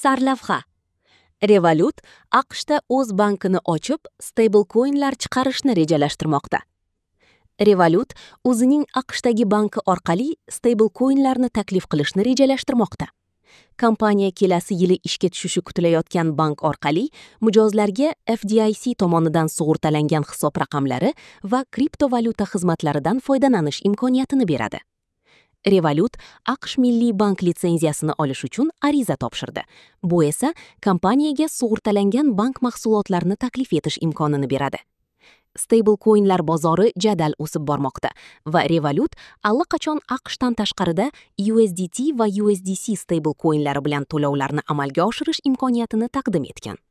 Sarlavha. Revolut AQShda o'z bankini ochib, stablecoinlar chiqarishni rejalashtirmoqda. Revolut o'zining AQShdagi banki orqali stablecoinlarni taklif qilishni rejalashtirmoqda. Kompaniya kelasi yili ishga tushishi kutilayotgan bank orqali mijozlarga FDIC tomonidan sug'urtalangan hisob raqamlari va kriptovalyuta xizmatlaridan foydalanish imkoniyatini beradi. Revolut AQSh Milliy bank litsenziyasini olish uchun ariza topshirdi. Bu esa kompaniyaga sug'urtalangan bank mahsulotlarini taklif etish imkonini beradi. Stablecoinlar bozori jadal o'sib bormoqda va Revolut allaqachon AQShdan tashqarida USDT va USDC stablecoinlari bilan to'lovlarni amalga oshirish imkoniyatini taqdim etgan.